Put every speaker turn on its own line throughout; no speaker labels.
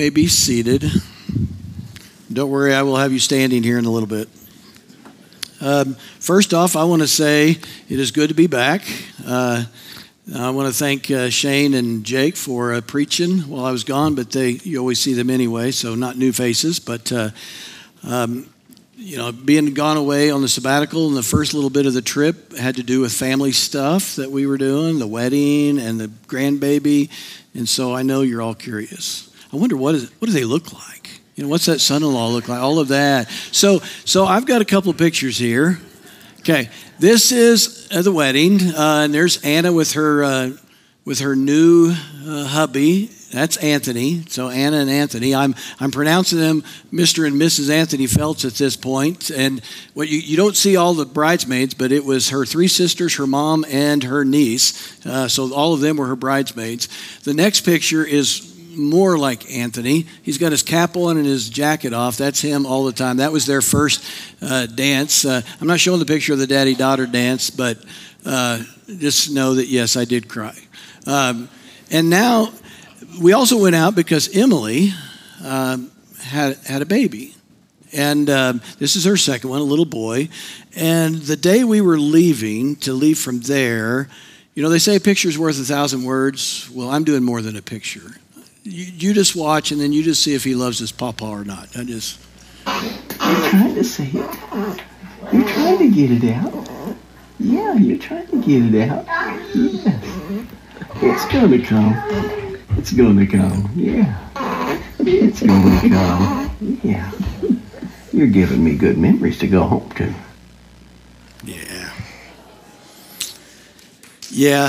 may be seated. Don't worry, I will have you standing here in a little bit. First off, I want to say it is good to be back. I want to thank Shane and Jake for preaching while I was gone, but you always see them anyway, so not new faces. But, being gone away on the sabbatical and the first little bit of the trip had to do with family stuff that we were doing, the wedding and the grandbaby. And so I know you're all curious. I wonder what do they look like? What's that son-in-law look like? All of that. So I've got a couple of pictures here. Okay, this is the wedding, and there's Anna with her new hubby. That's Anthony. So Anna and Anthony. I'm pronouncing them Mr. and Mrs. Anthony Feltz at this point. And what you don't see all the bridesmaids, but it was her three sisters, her mom, and her niece. So all of them were her bridesmaids. The next picture is more like Anthony. He's got his cap on and his jacket off. That's him all the time. That was their first dance. I'm not showing the picture of the daddy-daughter dance, but just know that, yes, I did cry. And now we also went out because Emily had a baby. And this is her second one, a little boy. And the day we were leaving to leave from there, they say a picture's worth 1,000 words. Well, I'm doing more than a picture. You just watch, and then you just see if he loves his papa or not. You're
trying to say it. You're trying to get it out. Yeah, you're trying to get it out. Yes. It's going to come. It's going to come. Yeah. It's going to come. Yeah. You're giving me good memories to go home to.
Yeah. Yeah,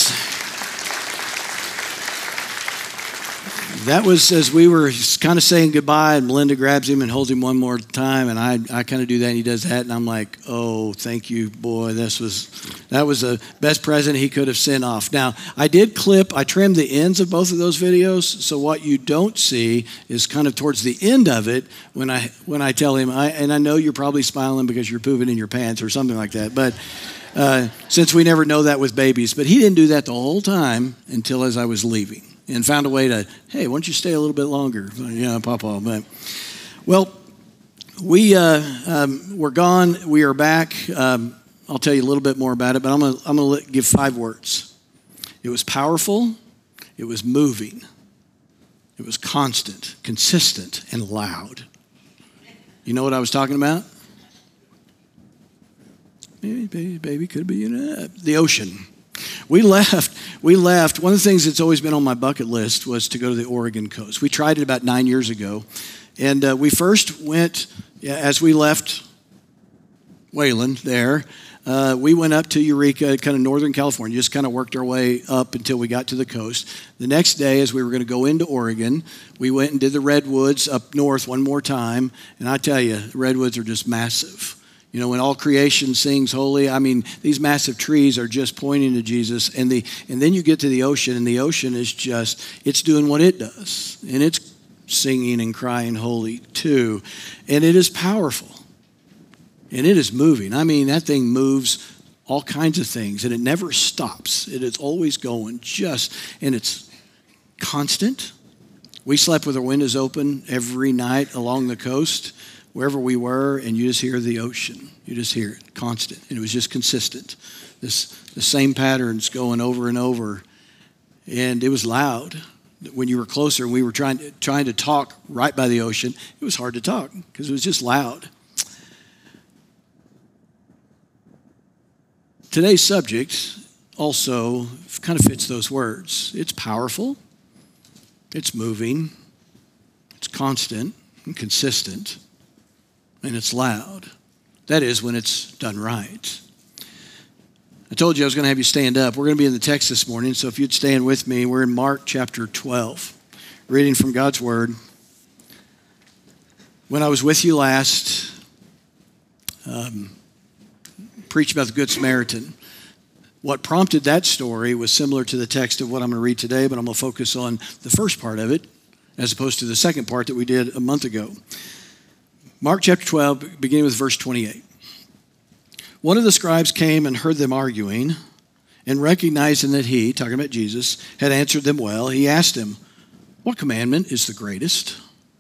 that was as we were kind of saying goodbye, and Melinda grabs him and holds him one more time, and I kind of do that, and he does that, and I'm like, oh, thank you, boy. That was the best present he could have sent off. Now, I trimmed the ends of both of those videos, so what you don't see is kind of towards the end of it when I tell him, and I know you're probably smiling because you're pooping in your pants or something like that, but since we never know that with babies, but he didn't do that the whole time until as I was leaving. And found a way to, hey, why don't you stay a little bit longer, Papa. But, well, we're gone. We are back. I'll tell you a little bit more about it, but I'm going to give 5 words. It was powerful. It was moving. It was constant, consistent, and loud. You know what I was talking about? Baby, could be the ocean. We left. One of the things that's always been on my bucket list was to go to the Oregon coast. We tried it about 9 years ago. And we first went, as we left Wayland there, we went up to Eureka, kind of Northern California, just kind of worked our way up until we got to the coast. The next day, as we were going to go into Oregon, we went and did the redwoods up north one more time. And I tell you, the redwoods are just massive. When all creation sings holy, these massive trees are just pointing to Jesus. And then you get to the ocean, and the ocean is it's doing what it does. And it's singing and crying holy too. And it is powerful. And it is moving. That thing moves all kinds of things, and it never stops. It is always going and it's constant. We slept with our windows open every night along the coast, wherever we were, and you just hear the ocean. You just hear it, constant. And it was just consistent. The same patterns going over and over. And it was loud. When you were closer and we were trying to talk right by the ocean, it was hard to talk because it was just loud. Today's subject also kind of fits those words. It's powerful. It's moving. It's constant and consistent. And it's loud. That is when it's done right. I told you I was going to have you stand up. We're going to be in the text this morning, so if you'd stand with me, we're in Mark chapter 12, reading from God's Word. When I was with you last, preached about the Good Samaritan. What prompted that story was similar to the text of what I'm going to read today, but I'm going to focus on the first part of it as opposed to the second part that we did a month ago. Mark chapter 12, beginning with verse 28. One of the scribes came and heard them arguing, and recognizing that he, talking about Jesus, had answered them well, he asked him, What commandment is the greatest?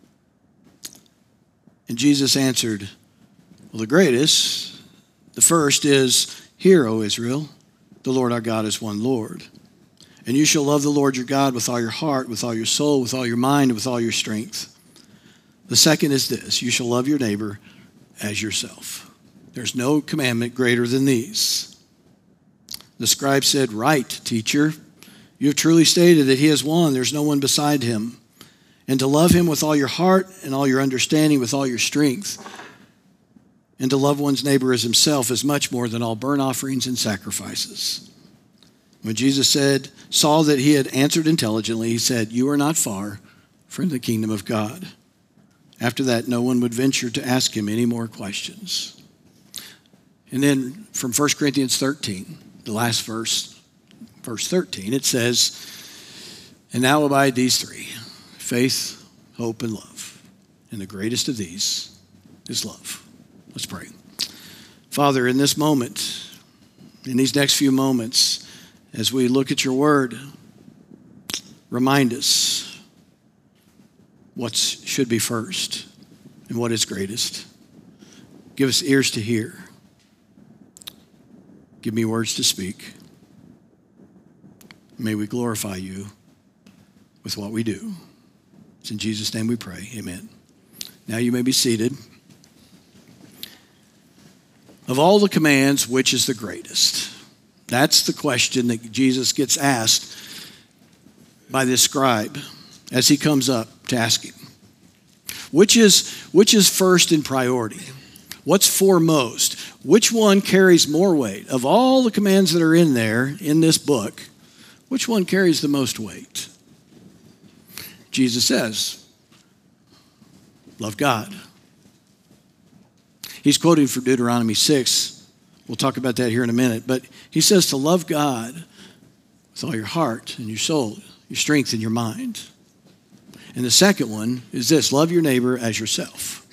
And Jesus answered, well, the greatest, the first is, hear, O Israel, the Lord our God is one Lord. And you shall love the Lord your God with all your heart, with all your soul, with all your mind, and with all your strength. The second is this, you shall love your neighbor as yourself. There's no commandment greater than these. The scribe said, right, teacher. You have truly stated that he is one. There's no one beside him. And to love him with all your heart and all your understanding, with all your strength. And to love one's neighbor as himself is much more than all burnt offerings and sacrifices. When Jesus saw that he had answered intelligently, he said, you are not far from the kingdom of God. After that, no one would venture to ask him any more questions. And then from 1 Corinthians 13, the last verse 13, it says, and now abide these three, faith, hope, and love. And the greatest of these is love. Let's pray. Father, in this moment, in these next few moments, as we look at your word, remind us what should be first and what is greatest. Give us ears to hear. Give me words to speak. May we glorify you with what we do. It's in Jesus' name we pray. Amen. Now you may be seated. Of all the commands, which is the greatest? That's the question that Jesus gets asked by this scribe as he comes up to ask him. Which is first in priority? What's foremost? Which one carries more weight? Of all the commands that are in there, in this book, which one carries the most weight? Jesus says, love God. He's quoting from Deuteronomy 6. We'll talk about that here in a minute. But he says to love God with all your heart and your soul, your strength and your mind. And the second one is this, love your neighbor as yourself.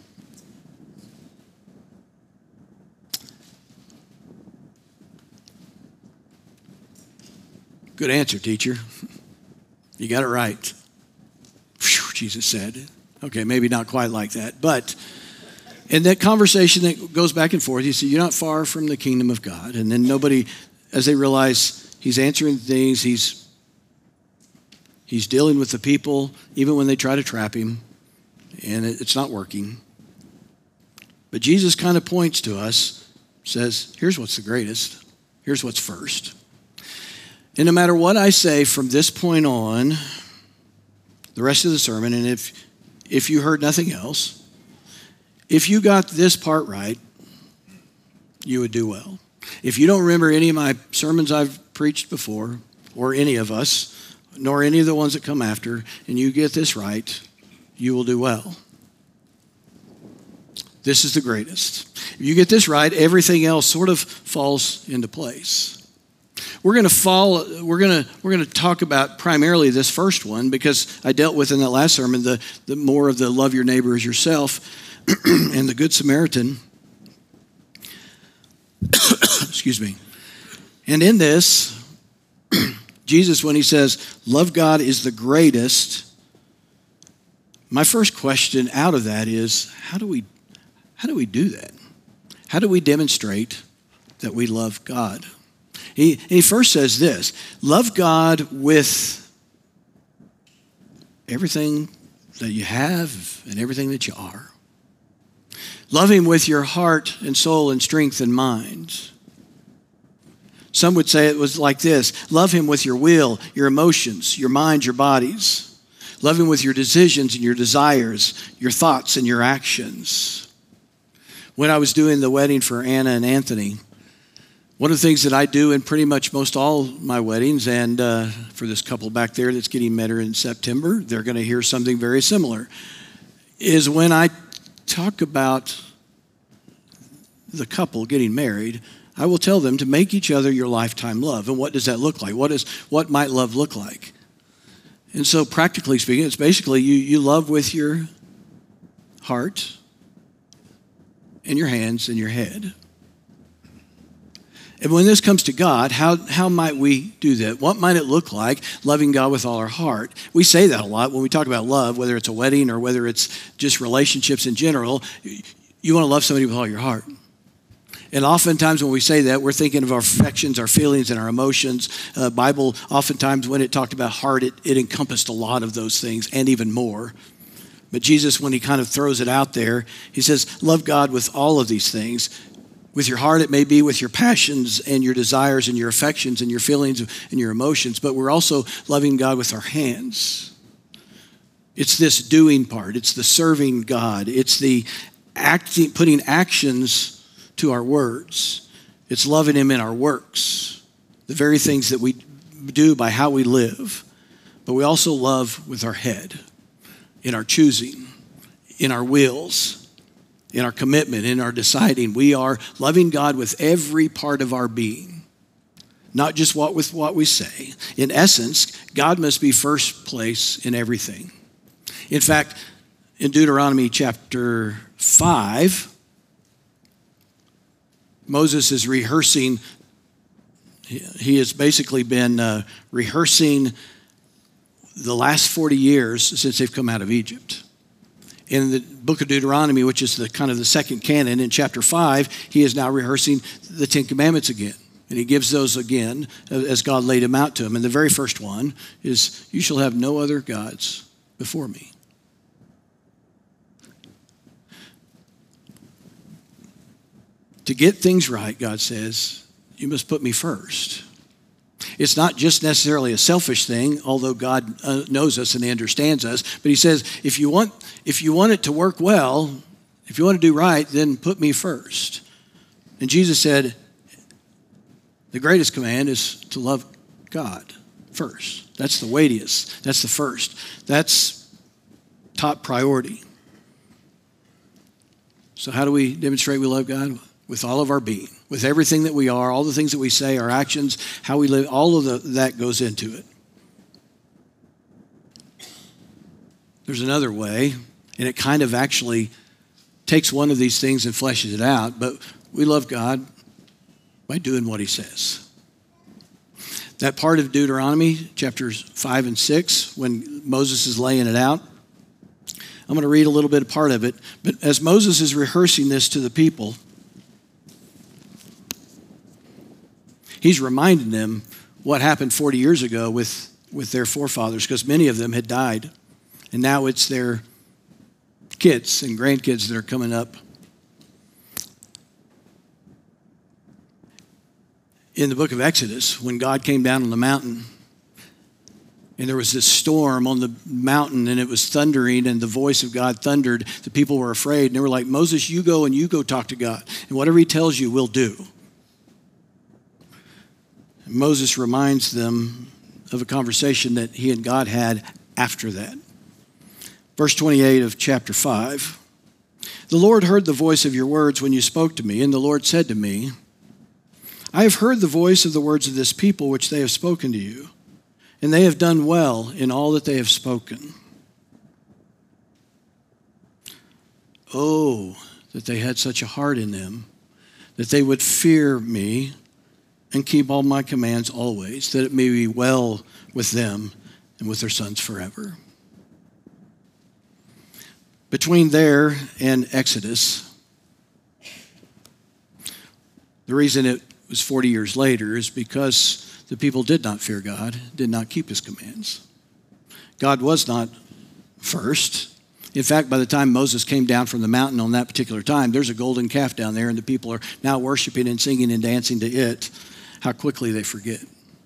Good answer, teacher. You got it right. Whew, Jesus said. Okay, maybe not quite like that. But in that conversation that goes back and forth, he said, you're not far from the kingdom of God. And then nobody, as they realize he's answering things, he's dealing with the people, even when they try to trap him, and it's not working. But Jesus kind of points to us, says, here's what's the greatest. Here's what's first. And no matter what I say from this point on, the rest of the sermon, and if you heard nothing else, if you got this part right, you would do well. If you don't remember any of my sermons I've preached before, or any of us, nor any of the ones that come after, and you get this right, you will do well. This is the greatest. If you get this right, everything else sort of falls into place. We're going to talk about primarily this first one because I dealt with in that last sermon the more of the love your neighbor as yourself and the Good Samaritan. Excuse me. And in this, Jesus, when he says, love God is the greatest, my first question out of that is, how do we do that? How do we demonstrate that we love God? He first says this, love God with everything that you have and everything that you are. Love him with your heart and soul and strength and mind. Some would say it was like this. Love him with your will, your emotions, your mind, your bodies. Love him with your decisions and your desires, your thoughts and your actions. When I was doing the wedding for Anna and Anthony, one of the things that I do in pretty much most all my weddings, and for this couple back there that's getting married in September, they're going to hear something very similar, is when I talk about the couple getting married, I will tell them to make each other your lifetime love. And what does that look like? What might love look like? And so practically speaking, it's basically you love with your heart and your hands and your head. And when this comes to God, how might we do that? What might it look like loving God with all our heart? We say that a lot when we talk about love, whether it's a wedding or whether it's just relationships in general. You want to love somebody with all your heart. And oftentimes when we say that, we're thinking of our affections, our feelings, and our emotions. Bible, oftentimes when it talked about heart, it encompassed a lot of those things and even more. But Jesus, when he kind of throws it out there, he says, love God with all of these things. With your heart, it may be with your passions and your desires and your affections and your feelings and your emotions, but we're also loving God with our hands. It's this doing part. It's the serving God. It's the acting, putting actions to our words. It's loving him in our works, the very things that we do by how we live. But we also love with our head, in our choosing, in our wills, in our commitment, in our deciding. We are loving God with every part of our being, not just with what we say. In essence, God must be first place in everything. In fact, in Deuteronomy chapter 5, Moses is rehearsing. He has basically been rehearsing the last 40 years since they've come out of Egypt. In the book of Deuteronomy, which is the kind of the second canon, in chapter 5, he is now rehearsing the Ten Commandments again. And he gives those again as God laid them out to him. And the very first one is, you shall have no other gods before me. To get things right, God says, you must put me first. It's not just necessarily a selfish thing, although God knows us and he understands us. But he says, if you want it to work well, if you want to do right, then put me first. And Jesus said, the greatest command is to love God first. That's the weightiest. That's the first. That's top priority. So how do we demonstrate we love God? With all of our being, with everything that we are, all the things that we say, our actions, how we live, all of that goes into it. There's another way, and it kind of actually takes one of these things and fleshes it out, but we love God by doing what he says. That part of Deuteronomy, chapters 5 and 6, when Moses is laying it out, I'm going to read a little bit of part of it, but as Moses is rehearsing this to the people, he's reminding them what happened 40 years ago with their forefathers, because many of them had died. And now it's their kids and grandkids that are coming up. In the book of Exodus, when God came down on the mountain, and there was this storm on the mountain, and it was thundering, and the voice of God thundered, the people were afraid. And they were like, Moses, you go talk to God. And whatever he tells you, we'll do. Moses reminds them of a conversation that he and God had after that. Verse 28 of chapter 5. The Lord heard the voice of your words when you spoke to me, and the Lord said to me, I have heard the voice of the words of this people which they have spoken to you, and they have done well in all that they have spoken. Oh, that they had such a heart in them, that they would fear me and keep all my commands always, that it may be well with them and with their sons forever. Between there and Exodus, the reason it was 40 years later is because the people did not fear God, did not keep his commands. God was not first. In fact, by the time Moses came down from the mountain on that particular time, there's a golden calf down there, and the people are now worshiping and singing and dancing to it. How quickly they forget.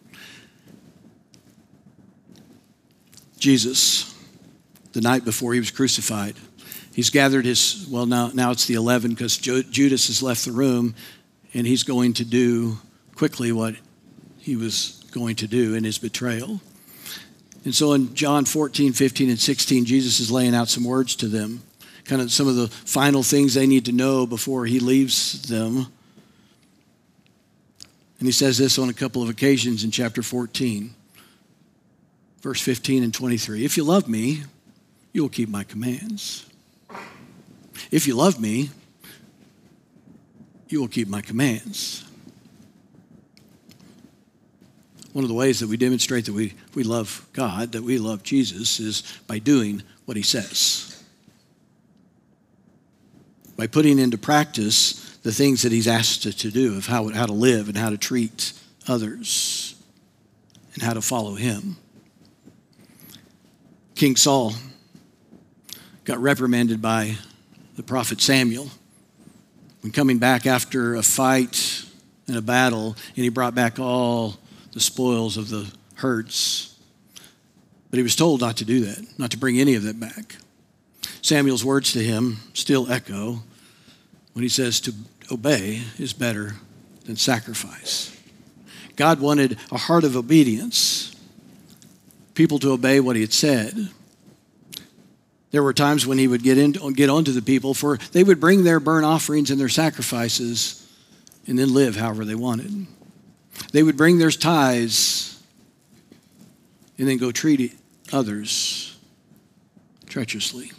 Jesus, the night before he was crucified, he's gathered his, now it's the 11 because Judas has left the room, and he's going to do quickly what he was going to do in his betrayal. And so in John 14, 15, and 16, Jesus is laying out some words to them, kind of some of the final things they need to know before he leaves them. And he says this on a couple of occasions in chapter 14, verse 15 and 23. If you love me, you will keep my commands. If you love me, you will keep my commands. One of the ways that we demonstrate that we love God, that we love Jesus, is by doing what he says. By putting into practice the things that he's asked us to do, of how to live and how to treat others and how to follow him. King Saul got reprimanded by the prophet Samuel when coming back after a fight and a battle, and he brought back all the spoils of the herds. But he was told not to do that, not to bring any of that back. Samuel's words to him still echo when he says to obey is better than sacrifice. God wanted a heart of obedience, people to obey what he had said. There were times when he would get onto the people, for they would bring their burnt offerings and their sacrifices and then live however they wanted. They would bring their tithes and then go treat others treacherously.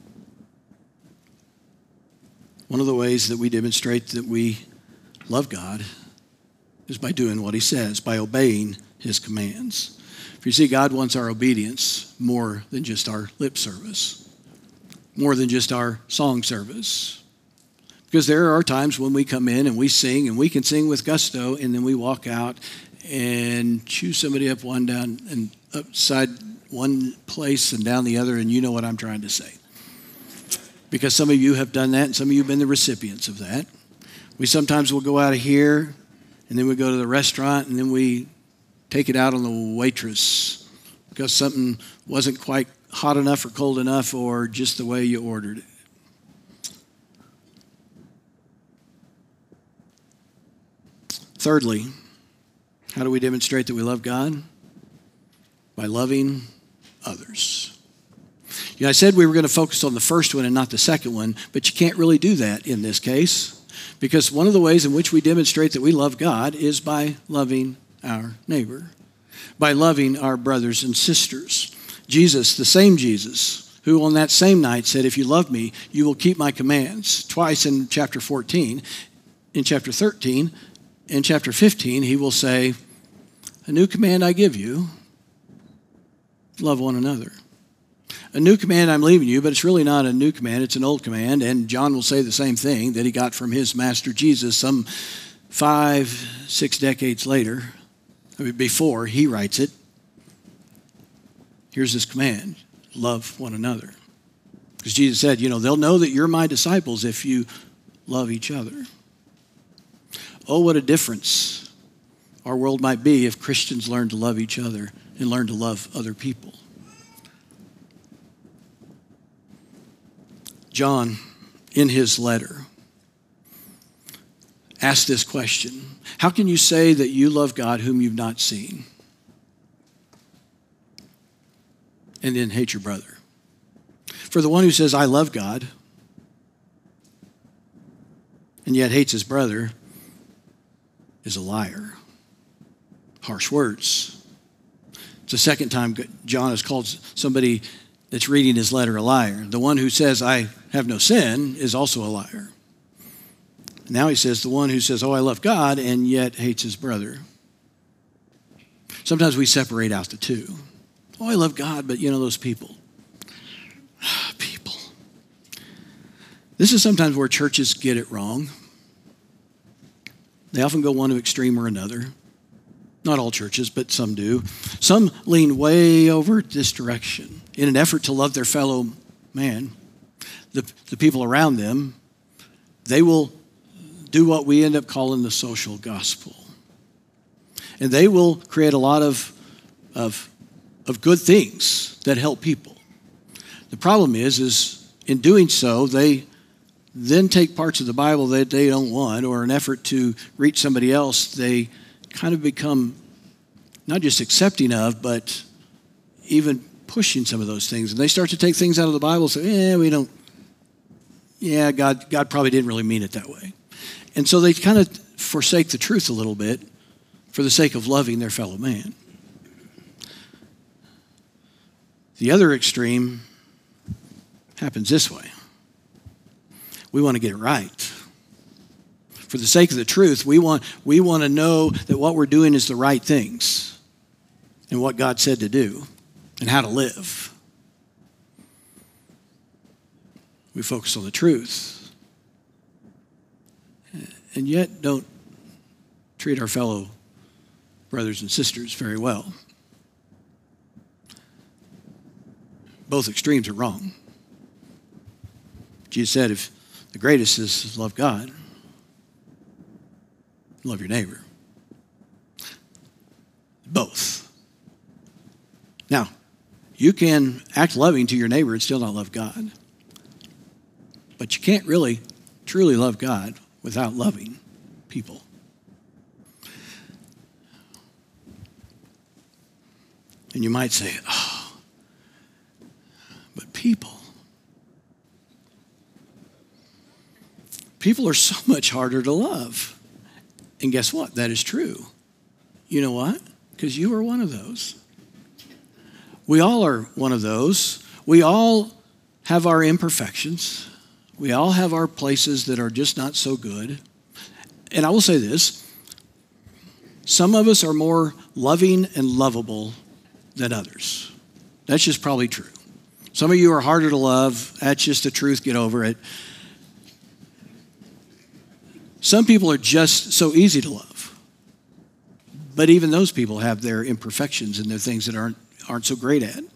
One of the ways that we demonstrate that we love God is by doing what he says, by obeying his commands. For you see, God wants our obedience more than just our lip service, more than just our song service. Because there are times when we come in and we sing, and we can sing with gusto, and then we walk out and chew somebody up one down and upside one place and down the other, and you know what I'm trying to say. Because some of you have done that, and some of you have been the recipients of that. We sometimes will go out of here, and then we go to the restaurant, and then we take it out on the waitress because something wasn't quite hot enough or cold enough, or just the way you ordered it. Thirdly, how do we demonstrate that we love God? By loving others. I said we were going to focus on the first one and not the second one, but you can't really do that in this case, because one of the ways in which we demonstrate that we love God is by loving our neighbor, by loving our brothers and sisters. Jesus, the same Jesus, who on that same night said, if you love me, you will keep my commands. Twice in chapter 14, in chapter 13, in chapter 15, he will say, a new command I give you, love one another. A new command I'm leaving you, but it's really not a new command, it's an old command. And John will say the same thing that he got from his master Jesus some 5-6 decades later, before he writes it. Here's this command, love one another. Because Jesus said, they'll know that you're my disciples if you love each other. Oh, what a difference our world might be if Christians learn to love each other and learn to love other people. John, in his letter, asked this question: how can you say that you love God whom you've not seen, and then hate your brother? For the one who says, I love God, and yet hates his brother, is a liar. Harsh words. It's the second time John has called somebody that's reading his letter a liar. The one who says, I have no sin, is also a liar. Now he says, the one who says, I love God, and yet hates his brother. Sometimes we separate out the two. I love God, but those people. People. This is sometimes where churches get it wrong. They often go one extreme or another. Not all churches, but some do. Some lean way over this direction in an effort to love their fellow man, the people around them. They will do what we end up calling the social gospel. And they will create a lot of good things that help people. The problem is in doing so, they then take parts of the Bible that they don't want, or an effort to reach somebody else, they kind of become not just accepting of, but even pushing some of those things. And they start to take things out of the Bible and say, God probably didn't really mean it that way. And so they kind of forsake the truth a little bit for the sake of loving their fellow man. The other extreme happens this way. We want to get it right. For the sake of the truth, we want to know that what we're doing is the right things. and what God said to do and how to live. We focus on the truth and yet don't treat our fellow brothers and sisters very well. Both extremes are wrong. Jesus said if the greatest is love God, love your neighbor. Both. Now, you can act loving to your neighbor and still not love God. But you can't really truly love God without loving people. And you might say, oh, but people are so much harder to love. And guess what? That is true. You know what? Because you are one of those. We all are one of those. We all have our imperfections. We all have our places that are just not so good. And I will say this. Some of us are more loving and lovable than others. That's just probably true. Some of you are harder to love. That's just the truth. Get over it. Some people are just so easy to love. But even those people have their imperfections and their things that aren't so great at.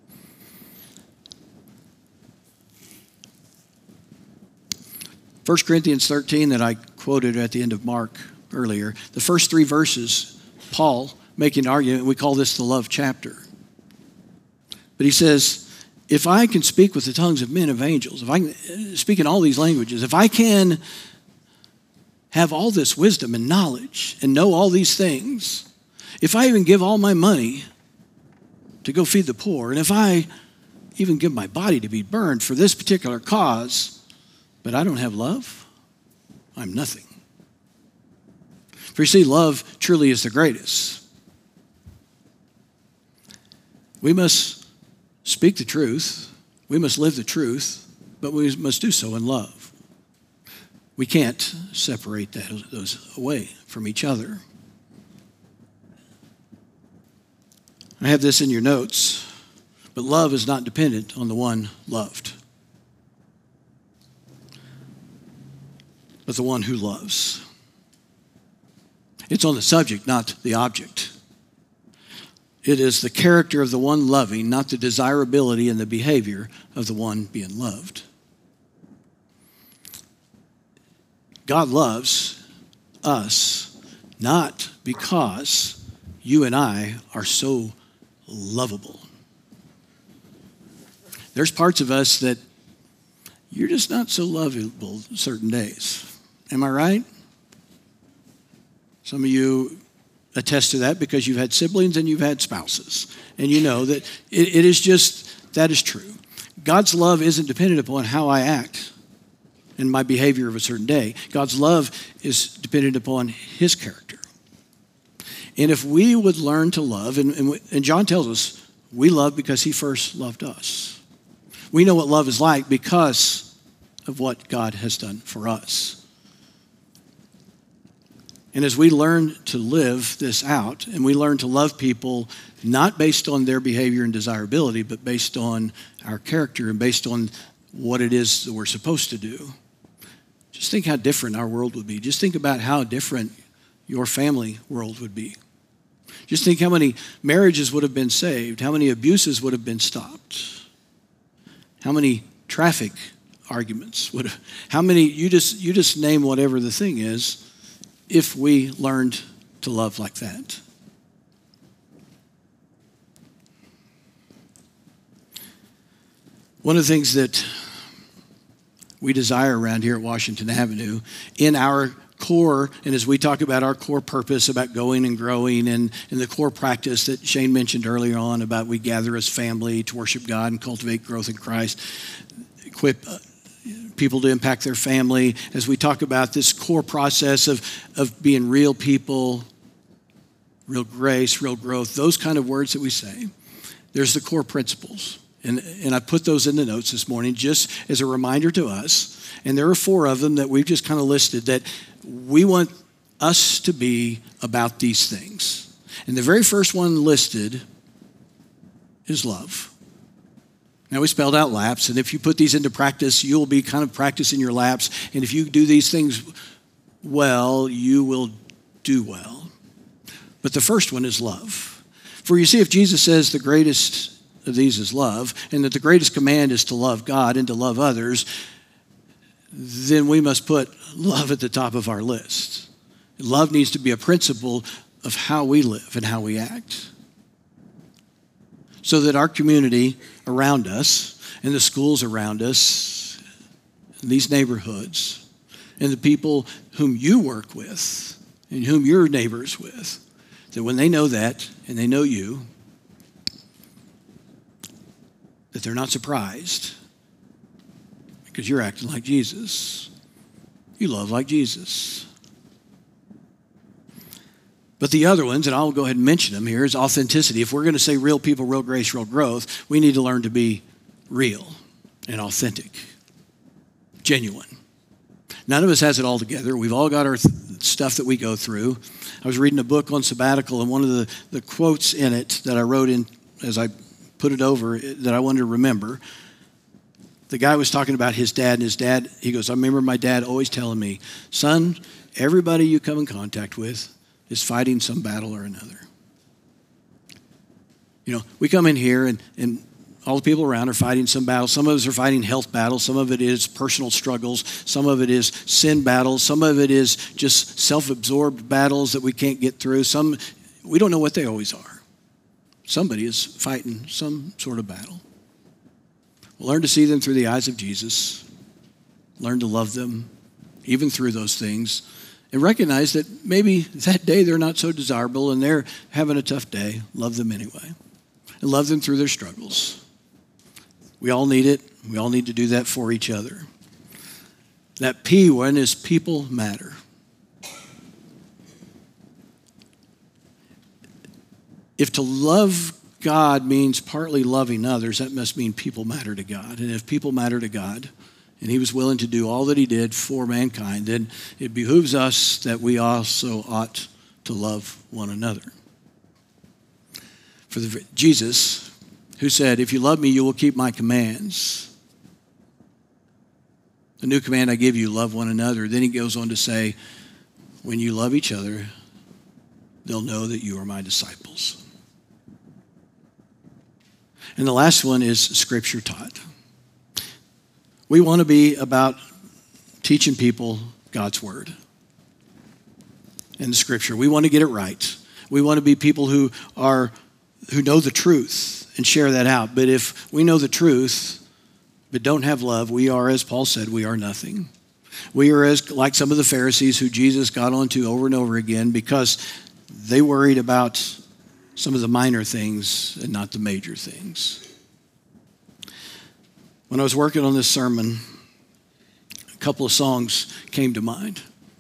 First Corinthians 13 that I quoted at the end of Mark earlier, the first 3 verses, Paul making an argument, we call this the love chapter. But he says, if I can speak with the tongues of men, of angels, if I can speak in all these languages, if I can have all this wisdom and knowledge and know all these things, if I even give all my money to go feed the poor, and if I even give my body to be burned for this particular cause, but I don't have love, I'm nothing. For you see, love truly is the greatest. We must speak the truth. We must live the truth, but we must do so in love. We can't separate those away from each other. I have this in your notes, but love is not dependent on the one loved, but the one who loves. It's on the subject, not the object. It is the character of the one loving, not the desirability and the behavior of the one being loved. God loves us not because you and I are so lovable. There's parts of us that you're just not so lovable certain days. Am I right? Some of you attest to that because you've had siblings and you've had spouses. And you know that it is just, that is true. God's love isn't dependent upon how I act and my behavior of a certain day. God's love is dependent upon his character. And if we would learn to love, and John tells us, we love because he first loved us. We know what love is like because of what God has done for us. And as we learn to live this out, and we learn to love people not based on their behavior and desirability, but based on our character and based on what it is that we're supposed to do, just think how different our world would be. Just think about how different your family world would be. Just think how many marriages would have been saved, how many abuses would have been stopped, how many traffic arguments would have, how many, you just name whatever the thing is, if we learned to love like that. One of the things that we desire around here at Washington Avenue, in our core, and as we talk about our core purpose about going and growing, and the core practice that Shane mentioned earlier on about we gather as family to worship God and cultivate growth in Christ, equip people to impact their family, as we talk about this core process of being real people, real grace, real growth, those kind of words that we say, there's the core principles. And I put those in the notes this morning just as a reminder to us. And there are 4 of them that we've just kind of listed that we want us to be about these things. And the very first one listed is love. Now, we spelled out laps, and if you put these into practice, you'll be kind of practicing your laps. And if you do these things well, you will do well. But the first one is love. For you see, if Jesus says the greatest of these is love, and that the greatest command is to love God and to love others, then we must put love at the top of our list. Love needs to be a principle of how we live and how we act, so that our community around us and the schools around us, and these neighborhoods, and the people whom you work with and whom you're neighbors with, that when they know that and they know you, that they're not surprised because you're acting like Jesus. You love like Jesus. But the other ones, and I'll go ahead and mention them here, is authenticity. If we're going to say real people, real grace, real growth, we need to learn to be real and authentic, genuine. None of us has it all together. We've all got our stuff that we go through. I was reading a book on sabbatical, and one of the quotes in it that I wrote in as I put it over that I wanted to remember, the guy was talking about his dad, and his dad, he goes, I remember my dad always telling me, son, everybody you come in contact with is fighting some battle or another. You know, we come in here and all the people around are fighting some battle. Some of us are fighting health battles. Some of it is personal struggles. Some of it is sin battles. Some of it is just self-absorbed battles that we can't get through. We don't know what they always are. Somebody is fighting some sort of battle. Learn to see them through the eyes of Jesus. Learn to love them, even through those things. And recognize that maybe that day they're not so desirable and they're having a tough day. Love them anyway. And love them through their struggles. We all need it. We all need to do that for each other. That P one is people matter. If to love God means partly loving others, that must mean people matter to God. And if people matter to God, and he was willing to do all that he did for mankind, then it behooves us that we also ought to love one another. For Jesus, who said, if you love me, you will keep my commands. The new command I give you, love one another. Then he goes on to say, when you love each other, they'll know that you are my disciples. And the last one is Scripture taught. We want to be about teaching people God's Word and the Scripture. We want to get it right. We want to be people who know the truth and share that out. But if we know the truth but don't have love, we are, as Paul said, we are nothing. We are as like some of the Pharisees who Jesus got onto over and over again because they worried about some of the minor things and not the major things. When I was working on this sermon, a couple of songs came to mind.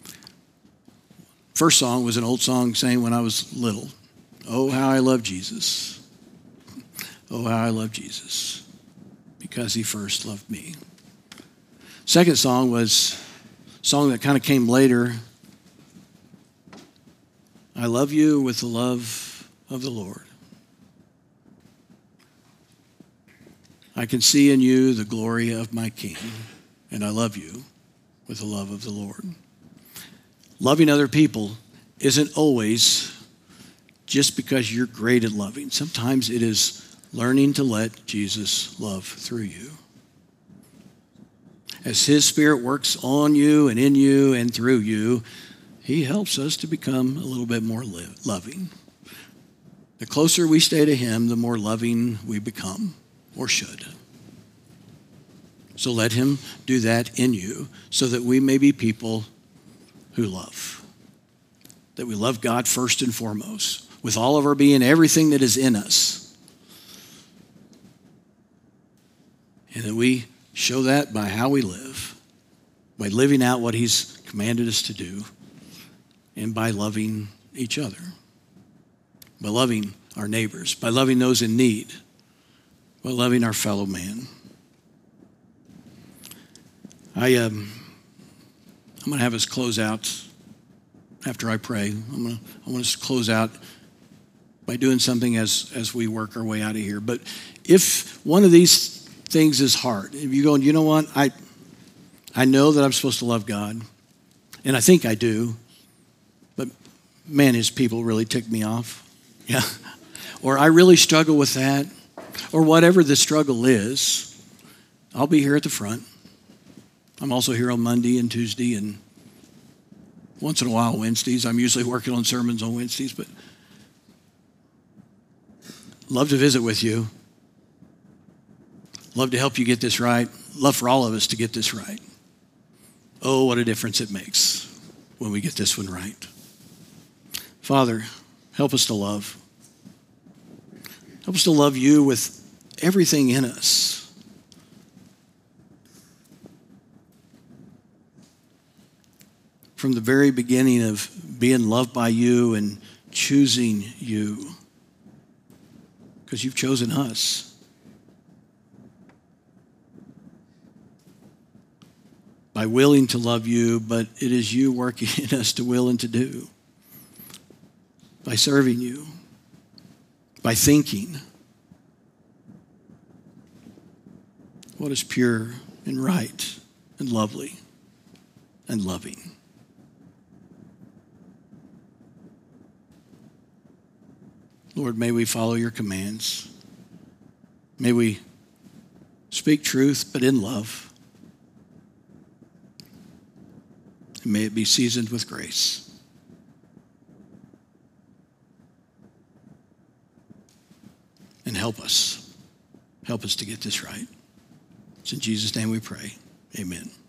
First song was an old song saying when I was little, oh, how I love Jesus. Oh, how I love Jesus because he first loved me. Second song was a song that kind of came later. I love you with the love of the Lord. I can see in you the glory of my King, and I love you with the love of the Lord. Loving other people isn't always just because you're great at loving. Sometimes it is learning to let Jesus love through you. As his Spirit works on you and in you and through you, he helps us to become a little bit more loving. The closer we stay to him, the more loving we become, or should. So let him do that in you so that we may be people who love. That we love God first and foremost, with all of our being, everything that is in us. And that we show that by how we live, by living out what he's commanded us to do, and by loving each other, by loving our neighbors, by loving those in need, by loving our fellow man. I'm going to have us close out after I pray. I want us to close out by doing something as we work our way out of here. But if one of these things is hard, if you're going, you know what, I know that I'm supposed to love God, and I think I do, but man, his people really tick me off. Yeah. Or I really struggle with that, or whatever the struggle is, I'll be here at the front. I'm also here on Monday and Tuesday, and once in a while Wednesdays. I'm usually working on sermons on Wednesdays, but love to visit with you. Love to help you get this right. Love for all of us to get this right. Oh, what a difference it makes when we get this one right. Father, help us to love. Help us to love you with everything in us. From the very beginning of being loved by you and choosing you, because you've chosen us. By willing to love you, but it is you working in us to will and to do. By serving you. By thinking. What is pure and right and lovely and loving. Lord, may we follow your commands. May we speak truth, but in love. And may it be seasoned with grace. And help us. Help us to get this right. It's in Jesus' name we pray. Amen.